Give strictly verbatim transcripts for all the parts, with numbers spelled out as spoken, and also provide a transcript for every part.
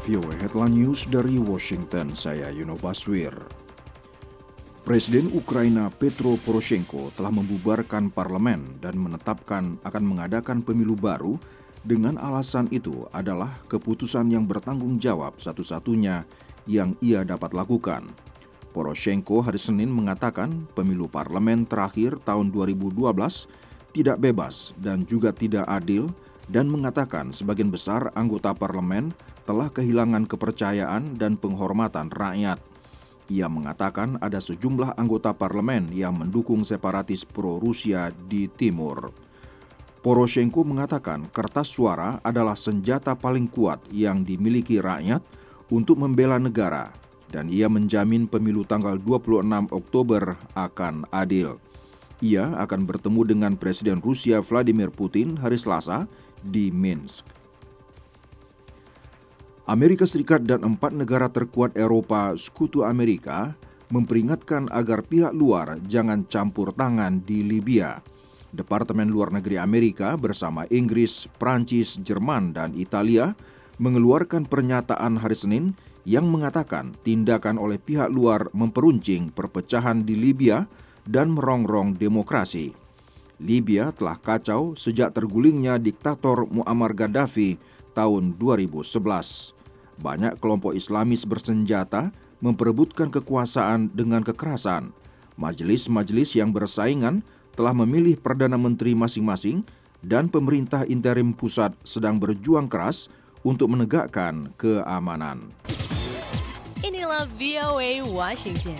V O A Headline News dari Washington, saya Yuno Baswir. Presiden Ukraina Petro Poroshenko telah membubarkan parlemen dan menetapkan akan mengadakan pemilu baru dengan alasan itu adalah keputusan yang bertanggung jawab satu-satunya yang ia dapat lakukan. Poroshenko hari Senin mengatakan pemilu parlemen terakhir tahun dua ribu dua belas tidak bebas dan juga tidak adil dan mengatakan sebagian besar anggota parlemen telah kehilangan kepercayaan dan penghormatan rakyat. Ia mengatakan ada sejumlah anggota parlemen yang mendukung separatis pro-Rusia di timur. Poroshenko mengatakan kertas suara adalah senjata paling kuat yang dimiliki rakyat untuk membela negara, dan ia menjamin pemilu tanggal dua puluh enam Oktober akan adil. Ia akan bertemu dengan Presiden Rusia Vladimir Putin hari Selasa di Minsk. Amerika Serikat dan empat negara terkuat Eropa Sekutu Amerika memperingatkan agar pihak luar jangan campur tangan di Libya. Departemen Luar Negeri Amerika bersama Inggris, Prancis, Jerman, dan Italia mengeluarkan pernyataan hari Senin yang mengatakan tindakan oleh pihak luar memperuncing perpecahan di Libya dan merongrong demokrasi. Libya telah kacau sejak tergulingnya diktator Muammar Gaddafi tahun dua ribu sebelas. Banyak kelompok Islamis bersenjata memperebutkan kekuasaan dengan kekerasan. Majelis-majelis yang bersaingan telah memilih Perdana Menteri masing-masing dan pemerintah interim pusat sedang berjuang keras untuk menegakkan keamanan. Inilah V O A Washington.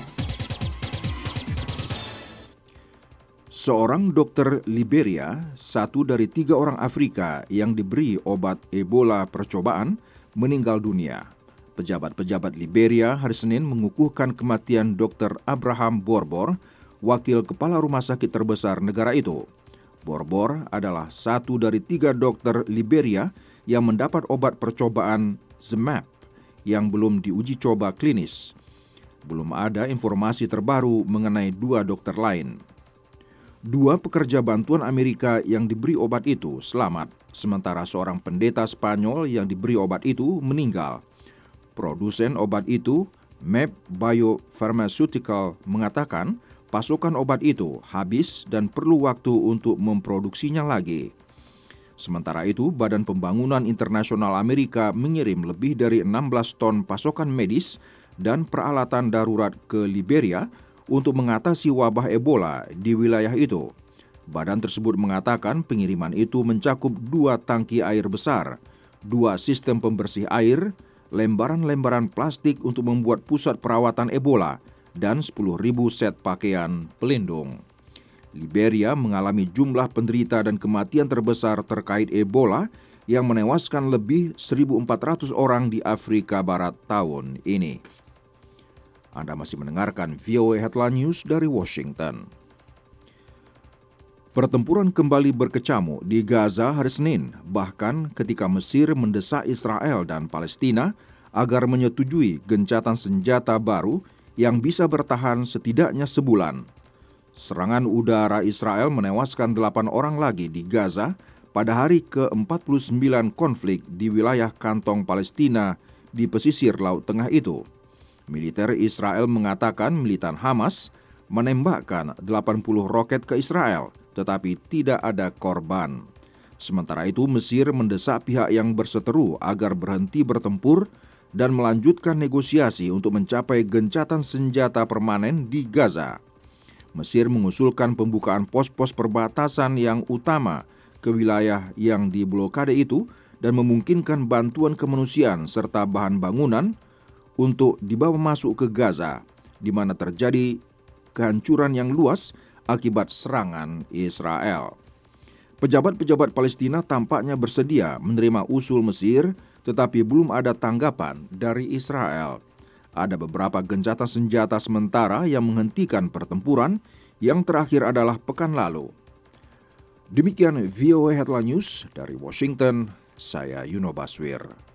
Seorang dokter Liberia, satu dari tiga orang Afrika yang diberi obat Ebola percobaan, meninggal dunia. Pejabat-pejabat Liberia hari Senin mengukuhkan kematian dokter Abraham Borbor, wakil kepala rumah sakit terbesar negara itu. Borbor adalah satu dari tiga dokter Liberia yang mendapat obat percobaan Zmapp yang belum diuji coba klinis. Belum ada informasi terbaru mengenai dua dokter lain. Dua pekerja bantuan Amerika yang diberi obat itu selamat, sementara seorang pendeta Spanyol yang diberi obat itu meninggal. Produsen obat itu, Map Biopharmaceutical, mengatakan pasokan obat itu habis dan perlu waktu untuk memproduksinya lagi. Sementara itu, Badan Pembangunan Internasional Amerika mengirim lebih dari enam belas ton pasokan medis dan peralatan darurat ke Liberia untuk mengatasi wabah Ebola di wilayah itu. Badan tersebut mengatakan pengiriman itu mencakup dua tangki air besar, dua sistem pembersih air, lembaran-lembaran plastik untuk membuat pusat perawatan Ebola, dan sepuluh ribu set pakaian pelindung. Liberia mengalami jumlah penderita dan kematian terbesar terkait Ebola yang menewaskan lebih seribu empat ratus orang di Afrika Barat tahun ini. Anda masih mendengarkan V O A Headline News dari Washington. Pertempuran kembali berkecamuk di Gaza hari Senin, bahkan ketika Mesir mendesak Israel dan Palestina agar menyetujui gencatan senjata baru yang bisa bertahan setidaknya sebulan. Serangan udara Israel menewaskan delapan orang lagi di Gaza pada hari ke empat puluh sembilan konflik di wilayah kantong Palestina di pesisir Laut Tengah itu. Militer Israel mengatakan militan Hamas menembakkan delapan puluh roket ke Israel, tetapi tidak ada korban. Sementara itu, Mesir mendesak pihak yang berseteru agar berhenti bertempur dan melanjutkan negosiasi untuk mencapai gencatan senjata permanen di Gaza. Mesir mengusulkan pembukaan pos-pos perbatasan yang utama ke wilayah yang diblokade itu dan memungkinkan bantuan kemanusiaan serta bahan bangunan untuk dibawa masuk ke Gaza, di mana terjadi kehancuran yang luas akibat serangan Israel. Pejabat-pejabat Palestina tampaknya bersedia menerima usul Mesir, tetapi belum ada tanggapan dari Israel. Ada beberapa gencatan senjata sementara yang menghentikan pertempuran, yang terakhir adalah pekan lalu. Demikian V O A Headline News dari Washington, saya Yuno Baswir.